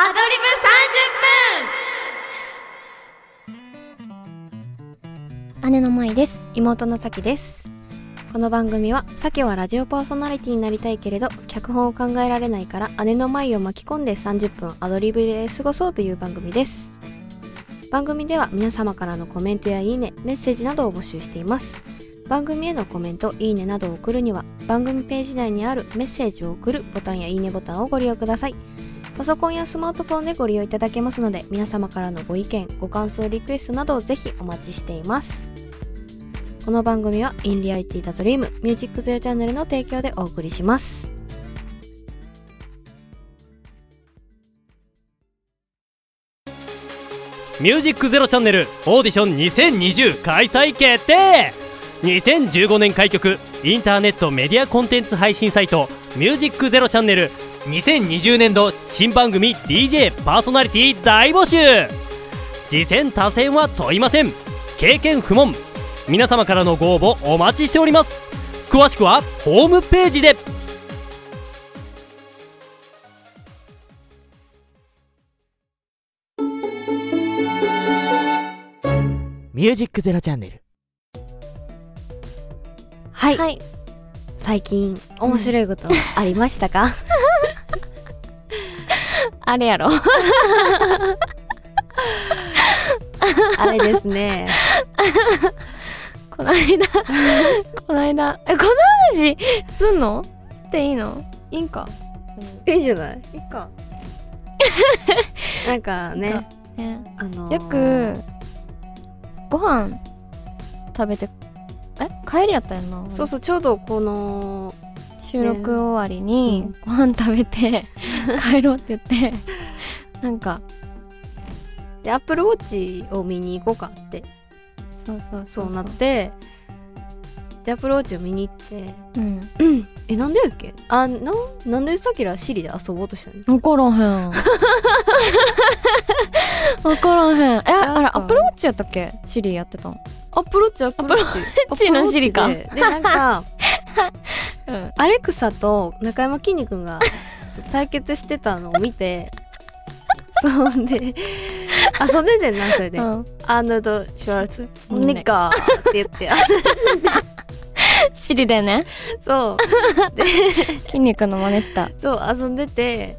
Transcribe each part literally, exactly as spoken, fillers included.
アドリブさんじゅっぷん。 姉の舞です。 妹のさきです。この番組はさきはラジオパーソナリティになりたいけれど脚本を考えられないから姉の舞を巻き込んでさんじゅっぷんアドリブで過ごそうという番組です。番組では皆様からのコメントやいいね、メッセージなどを募集しています。番組へのコメント、いいねなどを送るには番組ページ内にあるメッセージを送るボタンやいいねボタンをご利用ください。パソコンやスマートフォンでご利用いただけますので、皆様からのご意見、ご感想、リクエストなどをぜひお待ちしています。この番組は In Reality the Dream ミュージックゼロチャンネルの提供でお送りします。 ミュージックゼロチャンネルオーディションにせんにじゅう開催決定。にせんじゅうごねん開局インターネットメディアコンテンツ配信サイトミュージックゼロチャンネルにせんにじゅうねんど新番組 ディージェー パーソナリティ大募集。次戦他戦は問いません。経験不問。皆様からのご応募お待ちしております。詳しくはホームページで。 ミュージックゼロチャンネル。 はい、 はい、 最近面白いことありましたか？ あれやろあれですねこの間この間えこの話すんの？していいの？いいんか？ いいんじゃない？ いいか。 なんかね、 ね、 あのー、 よくご飯食べてえ帰りやったやんな。 そうそう、ちょうどこの収録終わりにご飯食べて帰ろうって言ってなんかでアップルウォッチを見に行こうかってそうそうそうなって、でアップルウォッチを見に行って、 うん、 えなんでやっけあななんでさっきらシリで遊ぼうとしたの？ 分からへん分からへん。えあれアップルウォッチやったっけ？シリやってたの？ アップルウォッチアップルウォッチアップルウォッチのシリか。 でなんか、 うん、 アレクサと中山きんに君が対決してたのを見てそうで遊んでてんな。それで、うん、アーノルド・シュワルツェネッガーって言ってシリでね。そうで筋肉の真似した。 そう遊んでて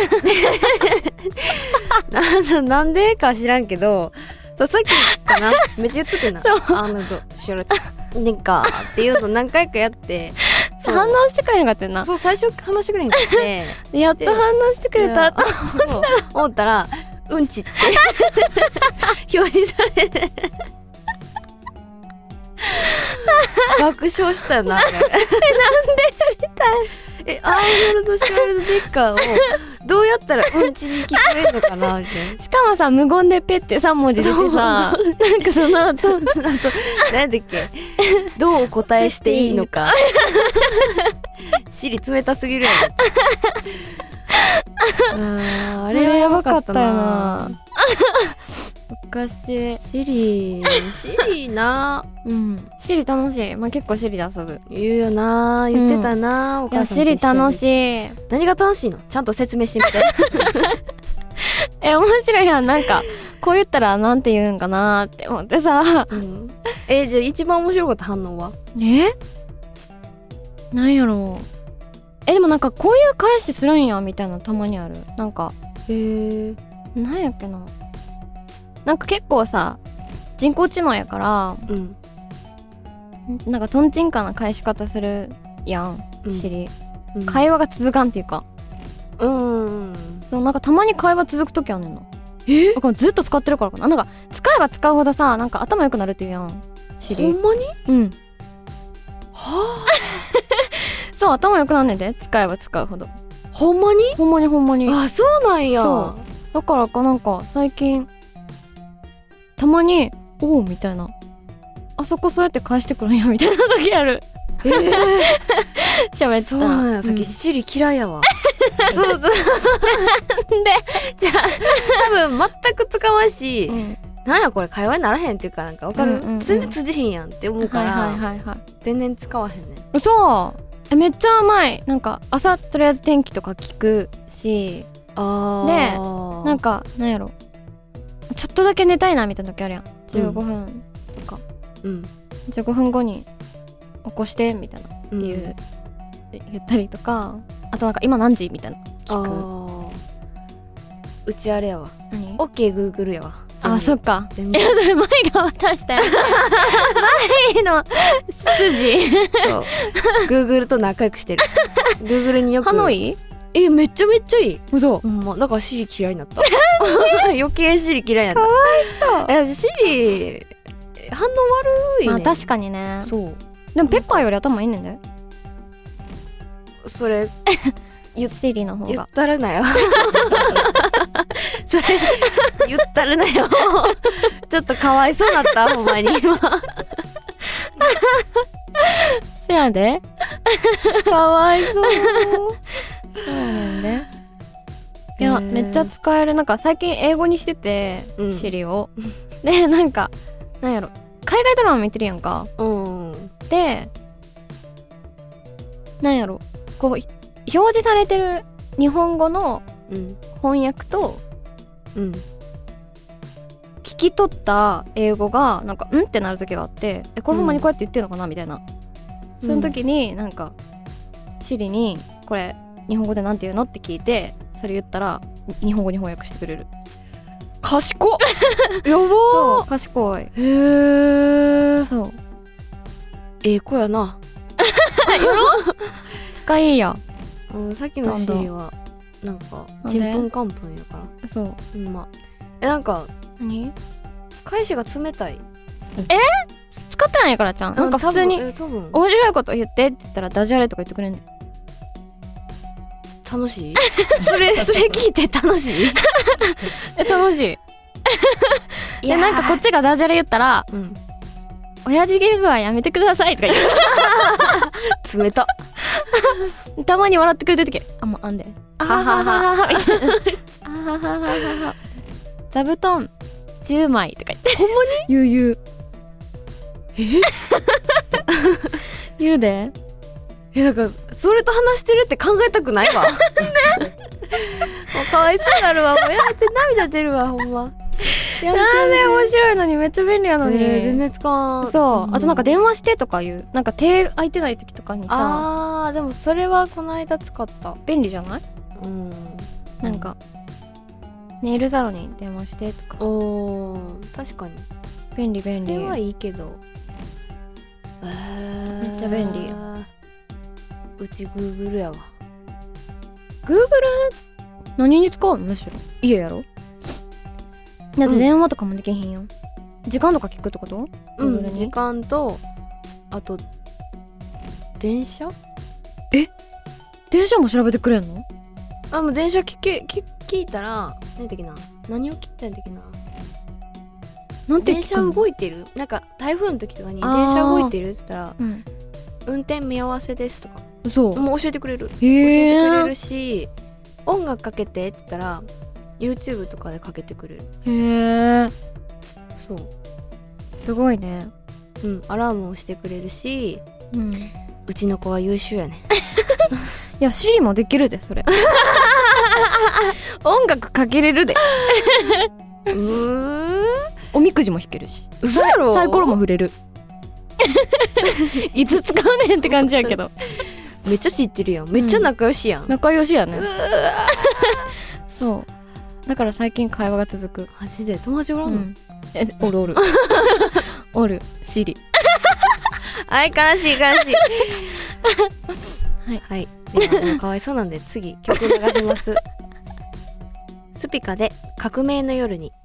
な, なんでか知らんけどさっきかなめっちゃ言っとくな。アーノルド・シュワルツェネッガーっていうの何回かやって反応してくれへんかったよな。 そう最初反応してくれへんかってやっと反応してくれたと思ったらうんちって表示されて爆笑したよな。なんでみたい。えアーノルド・シュワルツェネッガーをどうやったらうんちに聞こえるのかなみたいな。 しかもさ無言でペッてさん文字出てさなんかその後その後何だっけどうお答えしていいのか尻冷たすぎるやろ。あれはやばかったな。 やばかったよなおかしい。 シリシリなうんシリ楽しい。まあ結構シリで遊ぶ言うよな。言ってたな、うん、お母さんと一緒に。 いやシリ楽しい。 何が楽しいの？ちゃんと説明してみてえ面白いやん。なんかこう言ったらなんて言うんかなって思ってさ、 うん、えじゃあ一番面白かった反応は？ えなんやろう。えでもなんかこういう返しするんやみたいなたまにある。なんかへーなんやっけな。なんか結構さ人工知能やから、うん、なんかトンチンカンな返し方するやん、うん、シリ、うん、会話が続かんっていうかうんそうなんかたまに会話続くときあんねんな。えだからずっと使ってるからかな。なんか使えば使うほどさなんか頭良くなるっていうやんシリ。 ほんまに？ うんはあそう頭良くなんねんで使えば使うほど。 ほんまに？ ほんまにほんまに。 あそうなんや。 そうだからかなんか最近たまにおーみたいなあそこそうやって返してくるんやみたいな時ある。えー、喋ってたらそうなんや。さっきシリ嫌いやわそうそうでじゃあ多分全く使わんし、うん、なんやこれ会話にならへんっていうかなんかわかる、うんうんうん、全然通じへんやんって思うから、はいはいはいはい、全然使わへんね。 そうえめっちゃ甘い。なんか朝とりあえず天気とか聞くしあでなんかなんやろちょっとだけ寝たいなみたいな時あるやんじゅうごふんとか、うん、じゅうごふんごに起こしてみたいな言う、うん、言ったりとかあとなんか今何時みたいな聞く。あうちあれやわ何 OK Google やわ。 あそっか全部前が渡したよ前の執事そう Google と仲良くしてるGoogle によくハノイえめっちゃめっちゃいい。 嘘、 うんま、だからシリ嫌いになった余計シリ嫌いになった。かわいそう。シリ反応悪いね。 まあ確かにね。 そうでもペッパーより頭いいねんだよそれシリの方が言ったるなよそれ言ったるなよちょっとかわいそうだったほんまに今せやでかわいそうそうなんでいや、えー、めっちゃ使える。なんか最近英語にしてて、うん、シリをでなんかなんやろ海外ドラマ見てるやんか、うん、でなんやろこう表示されてる日本語の翻訳と、うん、聞き取った英語がなんかんってなる時があってえこれほんまにこうやって言ってるのかなみたいな、うん、その時になんかシリにこれ日本語でなんて言うのって聞いてそれ言ったら日本語に翻訳してくれる。 賢っやばーそう賢い。へーそうええ子やな使いいや。 うん、さっきのシリはなんかちんぷんかんぷんやからそううんまあえなんか何返しが冷たい。 え使ってないからちゃんなんか普通に面白いこと言ってって言ったらダジャレとか言ってくれんねん。 楽しいそれそれ聞いて楽しいえ楽しいいやなんかこっちがダジャレ言ったら、うん、親父ギャグはやめてくださいとか言って冷たたまに笑ってくれてる時あもうあんであははははみたいなあはははは座布団じゅうまいとか言ってほんまに言う言うえ言うでえなんかそれと話してるって考えたくないわもうかわいそうになるわもうやめて涙出るわほんまなんで面白いのにめっちゃ便利やのに、 えー、全然使わん。 そう、うん、あとなんか電話してとかいうなんか手空いてない時とかにさあーでもそれはこの間使った。 便利じゃない？ うんなんかネイルサロンに電話してとかおー確かに便利便利。 それはいいけどめっちゃ便利や。 うち Google やわ。 Google 何に使うの？むしろ家やろだって電話とかもできへんよ、うん、時間とか聞くってこと？ うん、時間とあと電車？ え電車も調べてくれんの？ あもう電車聞け聞聞いたら何だっけな何を聞いたんだっけななんて電車動いてるなんか台風の時とかに電車動いてるって言ったら、うん、運転見合わせですとかそうもう教えてくれる。 教えてくれるし音楽かけてって言ったら YouTube とかでかけてくれる。 へえそうすごいね。 うんアラームをしてくれるし、 うん、 うちの子は優秀やねいや Siri もできるでそれ音楽かけれるでうーんおみくじも弾けるし嘘やろサイコロも振れるいつ使うねんって感じやけどめっちゃ知ってるやん。めっちゃ仲良しやん、 うん、仲良しやねそうだから最近会話が続く。 マジで友達おらんの、うん、 えおるおるおるシリあい悲しい悲しいはい、はい、でもかわいそうなんで次曲流しますスピカで革命の夜に。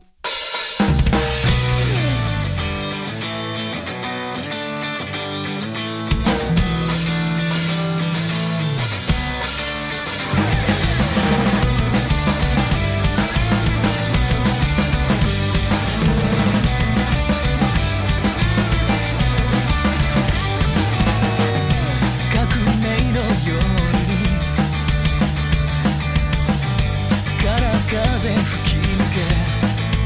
風吹き抜け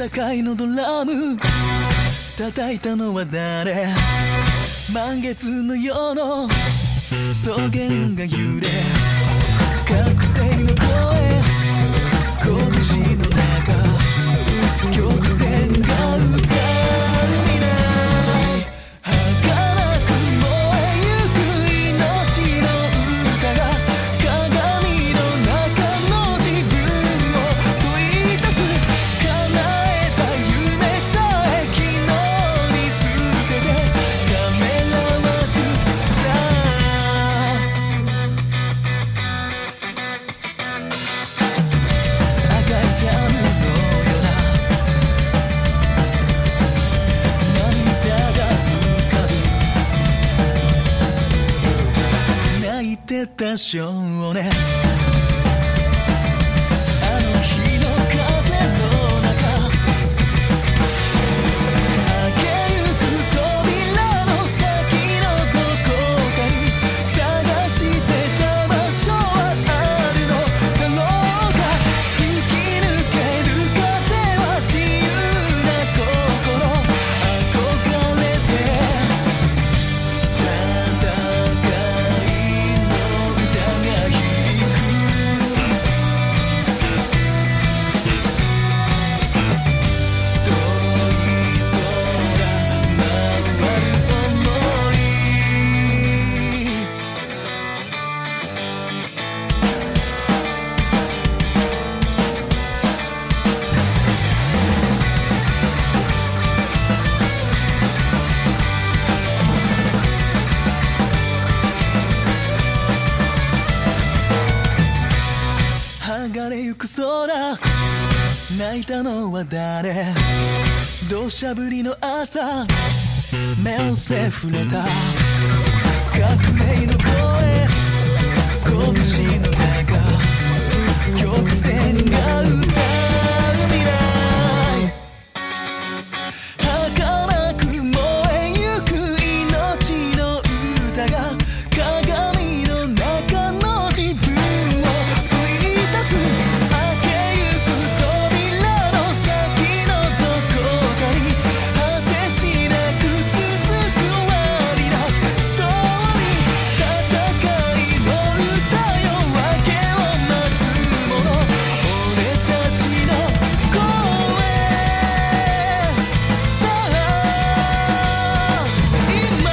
赤いのドラム叩いたのは誰？満月の夜の草原が揺れ覚醒の声拳の中曲線が歌う未来儚く燃えゆく命の歌が鏡の中の自分を問い出す叶えた夢さえ昨日に捨ててためらわずさ赤いジャムのような涙が浮かぶ泣いてた少年あの日の風の中開けゆく扉の先のどこかに探してた場所はあるのだろうか吹き抜ける風は自由な心憧れて戦いの歌が響く遠い空回る想い剥がれゆく空泣いたのは誰？土砂降りの朝目をせ触れた革命の声拳の中曲線が歌う未来儚く燃えゆく命の歌が鏡の中の自分を問い出す開けゆく扉の先のどこかに果てしなく続く終わりなストーリー戦いの歌よ明けを待つ者俺たちの声さあ今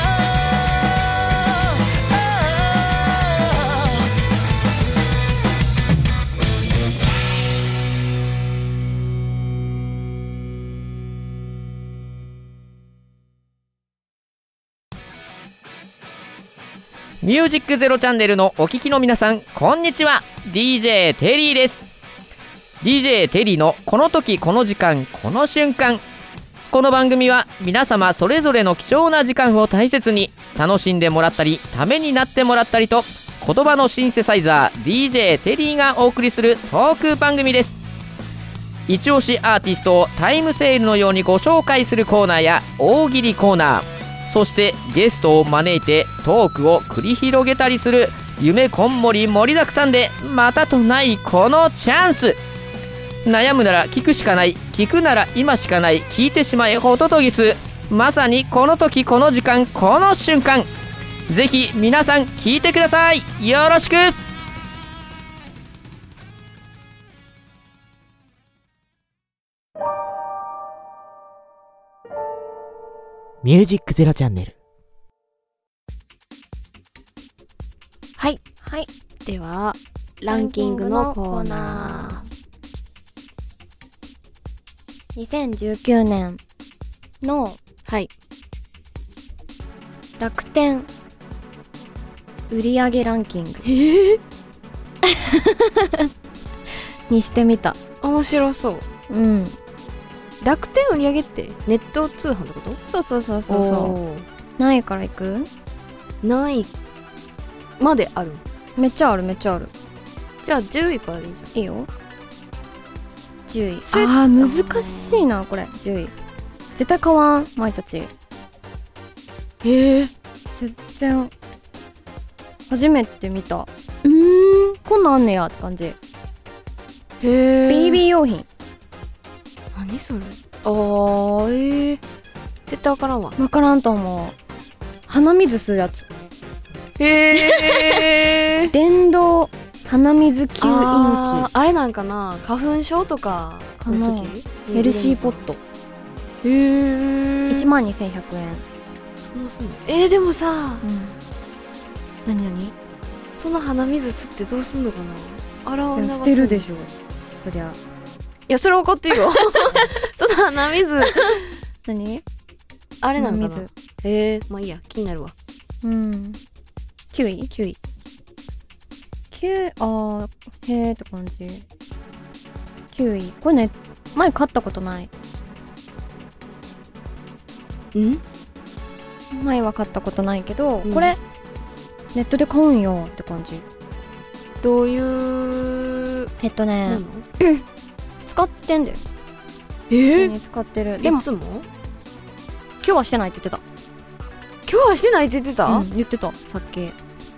ミュージックゼロチャンネルのお聞きの皆さん、こんにちは。 ディージェー テリーです。 ディージェー テリーのこの時この時間この瞬間。この番組は皆様それぞれの貴重な時間を大切に楽しんでもらったりためになってもらったりと、言葉のシンセサイザー ディージェー テリーがお送りするトーク番組です。一押しアーティストをタイムセールのようにご紹介するコーナーや大喜利コーナー、そしてゲストを招いてトークを繰り広げたりする夢こんもり盛りだくさんでまたとないこのチャンス。悩むなら聞くしかない、聞くなら今しかない、聞いてしまえホトトギス。まさにこの時この時間この瞬間、ぜひ皆さん聞いてください。よろしく。 ミュージックゼロチャンネル。 はいはい。ではランキングのコーナー。にせんじゅうきゅうねんのはい楽天売上ランキングえー、 にしてみた。 面白そう。 うん。 楽天売上ってネット通販ってこと？ そうそうそうそうそう。何位からいく？ 何位まである？ めっちゃあるめっちゃある。 じゃあじゅういからでいいじゃん。 いいよ。じゅうい。あー難しいなこれ。じゅうい絶対買わん舞たち。 へえ。 全然初めて見た。うーんこんなんあんねやって感じ。へえ。 ビービー 用品。 何それ？ ーえー、絶対わからんわ。 わからんと思う。鼻水吸うやつ。 へえ電動鼻水吸引あーあれなんかな、花粉症とかかなの時機メルシーポット。 へえいちまんにせんひゃくえん。 そんなすんの。えー、でもさ、 うん。何何？ その鼻水吸ってどうすんのかな。洗わ流すの。 捨てるでしょそりゃ。 いやそれ分かってるよその鼻水何？ あれなんかな。 鼻水。 えー、まあいいや、気になるわ。 うんきゅうい？ きゅういきゅう、あーへーって感じ。きゅういこれね、前買ったことない。 ん前は買ったことないけど、 うんこれネットで買うんよって感じ。 どういうえっとねなの。 使ってんだよ。 え普通ー、 に使ってる。でもいつも今日はしてないって言って今日はしてないって言ってた、 た。うん言ってたさっき。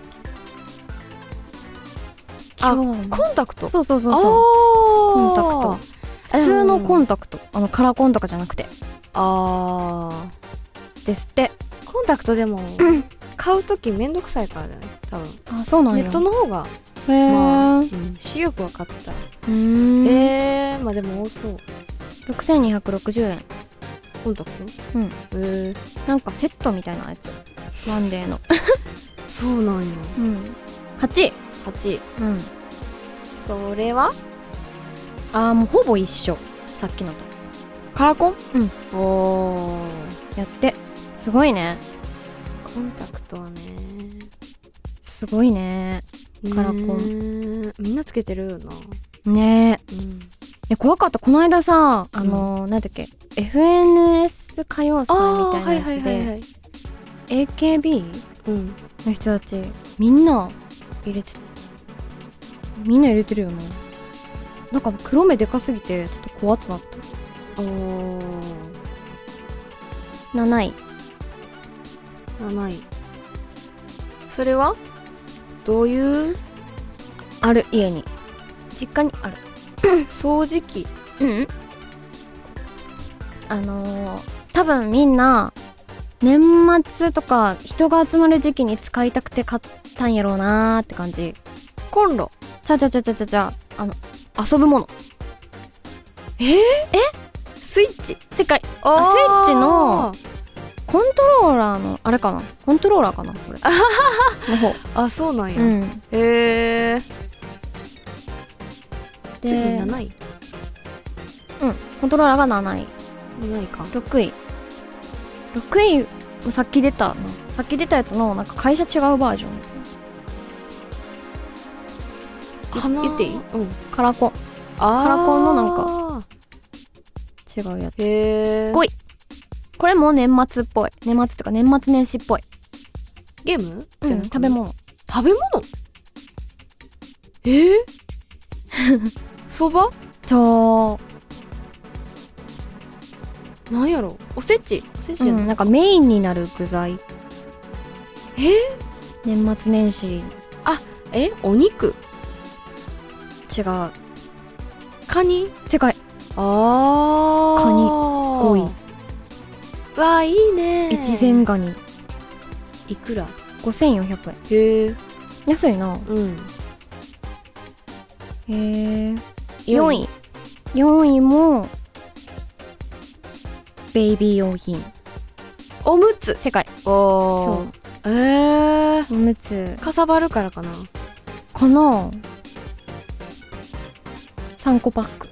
あ今日はコンタクト。 そうそうそうあそう。 ーコンタクト普通のコンタクト、あのカラコンとかじゃなくてあですって。 ーコンタクトでも買うときめんどくさいからだよね多分。 あ、そうなんや。 ネットの方がへー、 まあ、う、 うん視力は買ってたらーんえー、まあでも多そう。 ろくせんにひゃくろくじゅうえん。 コンタクト。 うんえー、 なんかセットみたいなやつ。ワンデーの。 そうなんや。 うんはちい。 はちい。 うんそれはあーもうほぼ一緒、さっきのと。 カラコン。 うんおーやってすごいね。 コンタクトはねすごいね。カラコンンみんなつけてるよな。 ねえ。 うんえ怖かった。この間さ、あのーなんだっけ エフエヌエス 歌謡祭みたいなやつはいはいはいはでい。 エーケービーうんの人たちみんな入れてみんな入れてるよな。なんか黒目でかすぎてちょっと怖ってなった。 おーなない。 なない。それはどういうある。家に実家にある。 掃除機。 うんあのー、多分みんな年末とか人が集まる時期に使いたくて買ったんやろうなーって感じ。 コンロ。 ちゃちゃちゃちゃちゃちゃあの遊ぶもの。 えー、えスイッチ。 世界あスイッチのコントローラーのあれかな、コントローラーかなこれの方。 あ、そうなんや。 うんへえ。次でなない。 うんコントローラーがなない。 なないか。 ろくいろくいさっき出たさっき出たやつのなんか会社違うバージョンみたいな。 花言っていい？ うん。 カラコンあーカラコンのなんか違うやつ。 へえ。 ごいこれも年末っぽい。年末ってか年末年始っぽい。 ゲーム？ うんじゃなくて食べ物。 食べ物。えー、そば？ ちょなんやろ。おせち。おせちー、 じゃない。 うん、なんかメインになる具材。 えー、 年末年始。 え、お肉。 違う。 カニ。 世界あー。 カニごい。 わあ、いいね。 越前ガニいくら？ ごせんよんひゃくえん。 へえ。 安いな。 うん。 へえ。よんいよんいもベイビー用品。 おむつ。 世界。 おそー。えー。 うおむつかさばるからかな。 かな。さんこパック。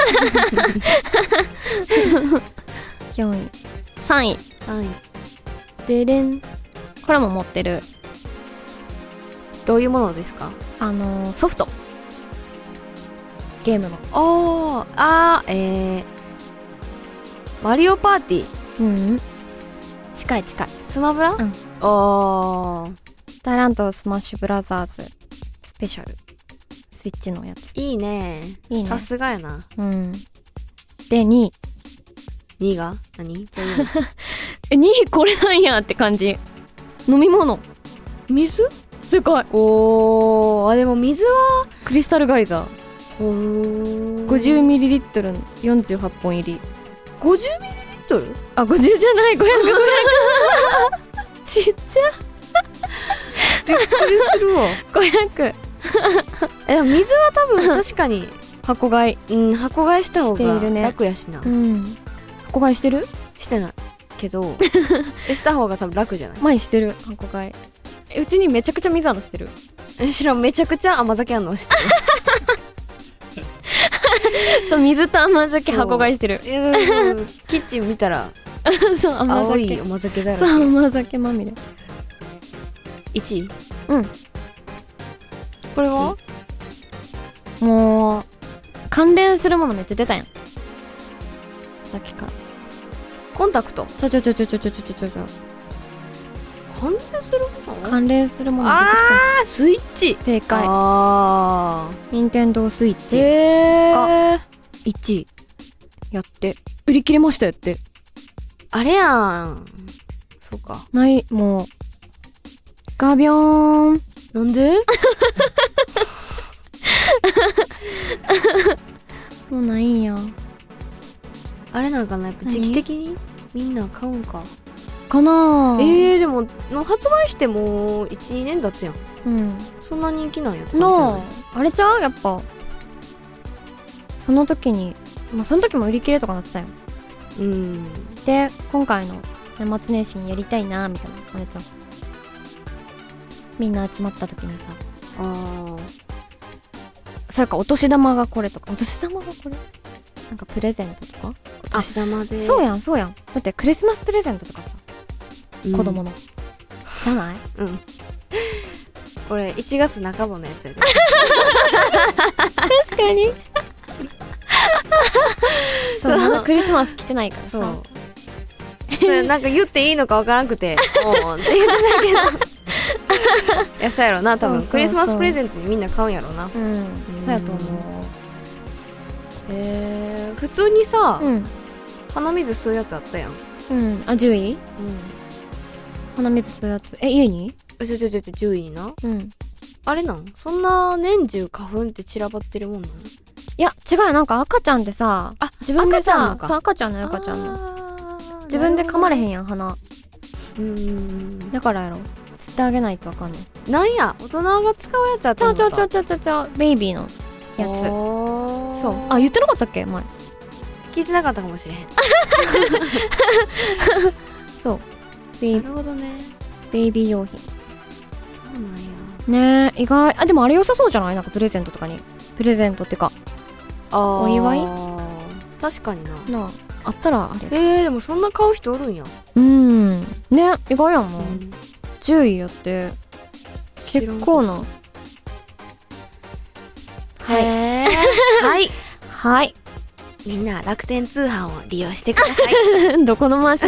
よんいさんいさんい。 でれん。これも持ってる。 どういうものですか？ あのー、ソフトゲームの。 おー。あー。えー。マリオパーティー。 うん近い近い。 スマブラ？ うん。 おー。 タイランドスマッシュブラザーズスペシャルスイッチのやつ。 いいね。 いいねさすがやな。 うんでにいにが何？どういうの？ えにいこれなんやって感じ。飲み物水？ 正解。 おー。あ、でも水はクリスタルガイザーほーごじゅうミリリットル よんじゅうはっぽん入り。 ごじゅうミリリットル？ あ、ごじゅうじゃない、ごひゃく、ごひゃくちっちゃ。 びっくりするわ。 ごひゃく。 え、でも水は多分確かに箱買い。 うん、箱買いした方がしているね楽やしな、 うん。箱買いしてる？ してないけどした方が多分楽じゃない？ 前してる、箱買い。え、うちにめちゃくちゃ水あるのしてる。 え、知らん、めちゃくちゃ甘酒あんの知ってる。 そう、水と甘酒箱買いしてる。 キッチン見たらそう、甘青い酒。 甘酒だらそう、 け。 甘酒まみれ。 いちい？ うん。 これはもう関連するものめっちゃ出たやん、さっきから。 コンタクト。 ちょちょちょちょちょちょちょちょちょ関連するもの？ 関連するもの出てきあー、スイッチ。 た。正解。 あ任天堂スイッチー。へー。 いちいやって売り切れましたよって。 あれやん。そうか。 ない、もうガビョーン。 なんで？ もうないんや。 あれなんかな、やっぱ時期的にみんな買うんか。 かなぁ。 えー、でももう発売してもういち、にねん経つやん。 うん。 そんな人気なんやって感じじゃなない？ あ、あれちゃうやっぱその時に、まあその時も売り切れとかなってたよ。 うん。 で、今回の年末年始にやりたいなみたいなあれちゃう。みんな集まった時にさ、 あー。 それかお年玉がこれとか、お年玉がこれなんかプレゼントとか。 お年玉で。 そうやんそうやん。だってクリスマスプレゼントとかさ、 うん子供のじゃない？ うん。これいちがつなかばのやつやで。 確かに。そう、まだクリスマス来てないからさ。 そう。それなんか言っていいのかわからんくて、おーって言ってたけど。いや、そうやろな、多分そうそうそうクリスマスプレゼントにみんな買うんやろな。 うん、そうやと思う。 へー、普通にさ、 うん鼻水吸うやつあったやん。 うん。あ、じゅういうん。 鼻水するやつ。え、家に？ え、ちょちょちょちょ、じゅういにな。 うん。 あれなん？そんな年中花粉って散らばってるもんなの？ いや、違うよ。なんか赤ちゃんってさ、 あ、 自分でさ赤ちゃんの、かそう赤ちゃんの赤ちゃんの。 あー自分で噛まれへんなやん、鼻。 るほどね。うーん。 だからやろ。吸ってあげないとわかんない。 なんや、大人が使うやつやと思った。 ちょちょちょちょちょちょ、ベイビーのやつ。 つそう。あ、言ってなかったっけ前。 聞いてなかったかもしれへん。 そう。ベイなるほどね。 ベイビー用品。 そうなんや。 ねえ、意外。あ、でもあれ良さそうじゃない？なんかプレゼントとかに。プレゼントってか、 あーお祝い？ 確かにな。 なあ、あったらあれ。 えー、でもそんな買う人おるんや。 うん。ね、意外やんな。 うんじゅういやって、結構な。 はい。はい。 はい。 みんな楽天通販を利用してください。 どこのマシン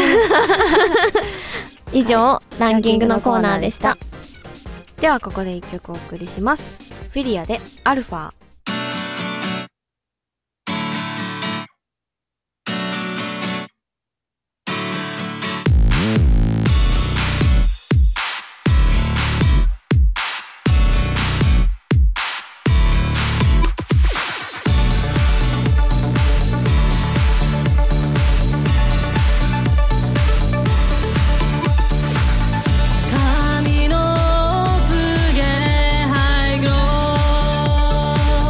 以上、ランキングのコーナーでした。 ではここで一曲お送りします。フィリアでアルファ。 髪のつげ灰色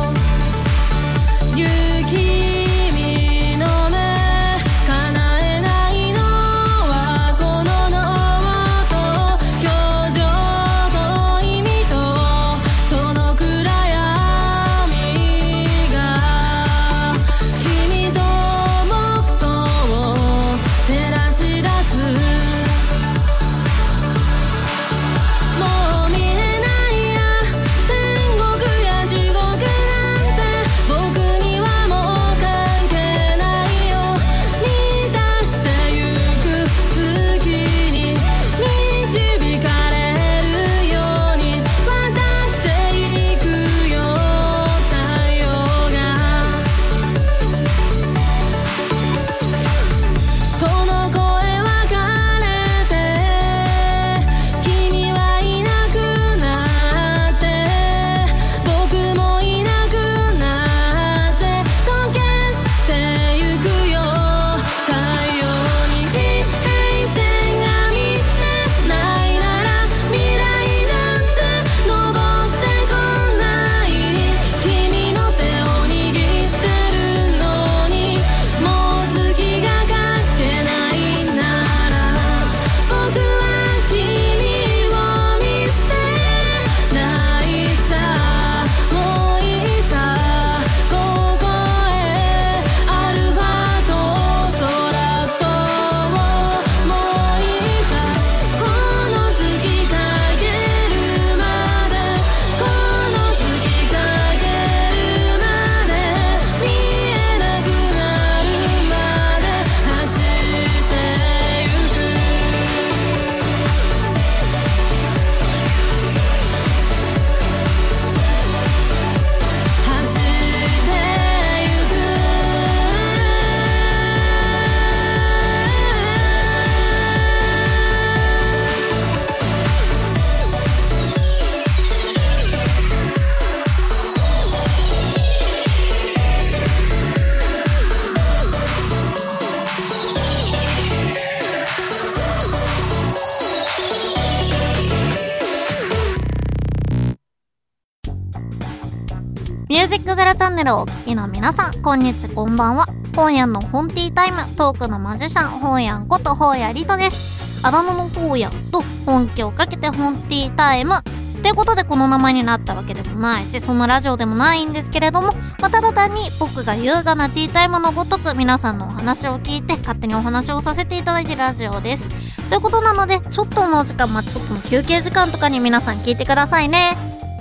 ュージックゼロチャンネルをお聞きの皆さん、こんにちこんばんは。本屋の本ティータイム、トークのマジシャン、本屋こと本屋リトです。あだ名の本屋と本気をかけて本ティータイムってことでこの名前になったわけでもないし、そんなラジオでもないんですけれども、まあ、ただ単に僕が優雅なティータイムのごとく皆さんのお話を聞いて勝手にお話をさせていただいているラジオです。ということなので、ちょっとのお時間、まあ、ちょっとの休憩時間とかに皆さん聞いてくださいね。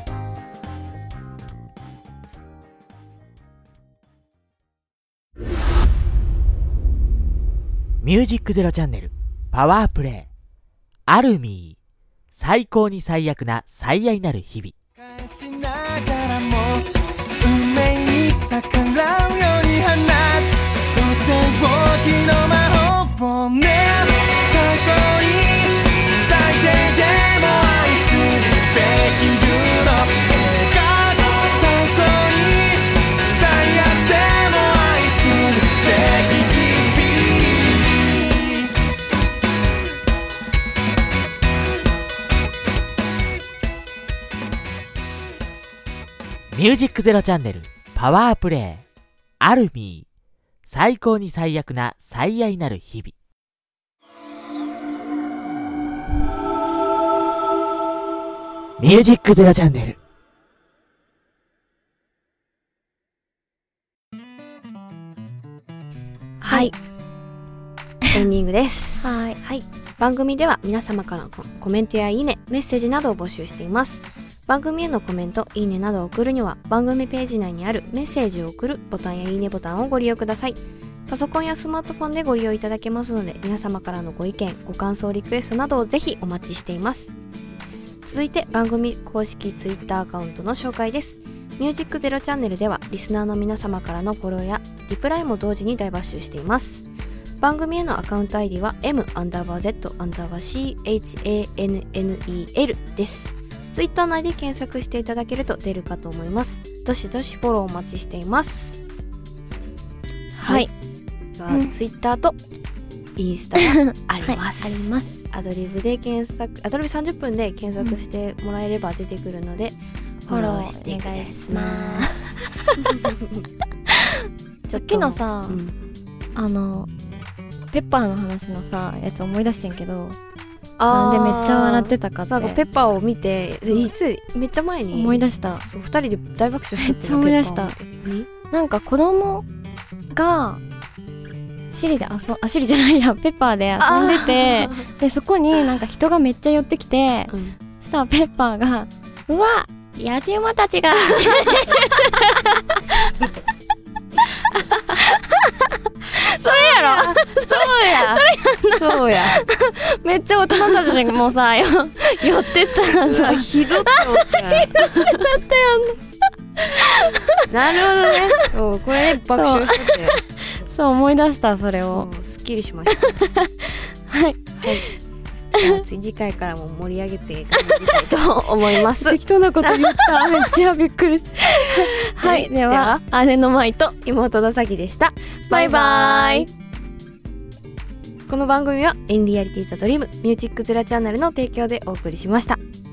ミュージックゼロチャンネルパワープレイアルミー最高に最悪な最愛なる日々。 返しながらも運命に逆らうように放つとっておきの魔法をね、最高に最低でも愛するべきユーロ映画、最高に最悪でも愛するべきミュージックゼロチャンネルパワープレイアルミー最高に最悪な最愛なる日々。ミュージックゼロチャンネル。 はい、エンディングです。 はい、 はい、番組では皆様からのコメントやいいね、メッセージなどを募集しています。番組へのコメント、いいねなどを送るには番組ページ内にあるメッセージを送るボタンやいいねボタンをご利用ください。パソコンやスマートフォンでご利用いただけますので、皆様からのご意見、ご感想、リクエストなどをぜひお待ちしています。続いて番組公式ツイッターアカウントの紹介です。ミュージックゼロチャンネルではリスナーの皆様からのフォローやリプライも同時に大募集しています。番組へのアカウント アイディ は エム アンダーバー ゼット アンダーバー シー エイチ エー エヌ エヌ イー エル です。ツイッター内で検索していただけると出るかと思います。どしどしフォローお待ちしています。 はい、 はい、ツイッターとインスタがあります。 はい、あります。 アドリブで検索、アドリブさんじゅっぷんで検索してもらえれば出てくるので、うん、フォローしてください。 しますさっきのさ、うん、あのペッパーの話のさやつ思い出してんけど、なんでめっちゃ笑ってたかって、 なんかペッパーを見て、いつめっちゃ前に思い出した。 そう、ふたりで大爆笑してめっちゃ思い出した。なんか子供がシリで遊あシリじゃないやペッパーで遊んでて、でそこになんか人がめっちゃ寄ってきて、うん、そしたらペッパーがうわ野じ馬たちがそれやろそうやそれやそうやめっちゃ大人たちもさ寄ってったらさひどったもんねひどったよなるほどね。そうこれね爆笑しててそう思い出したそれをすっきりしましたはいはい次回からも盛り上げていきたいと思います適当なこと言っためっちゃびっくりはい、では姉の舞と妹のさきでした。 バイバイ。 この番組はエンリアリティザドリームミュージックゼロチャンネルの提供でお送りしました。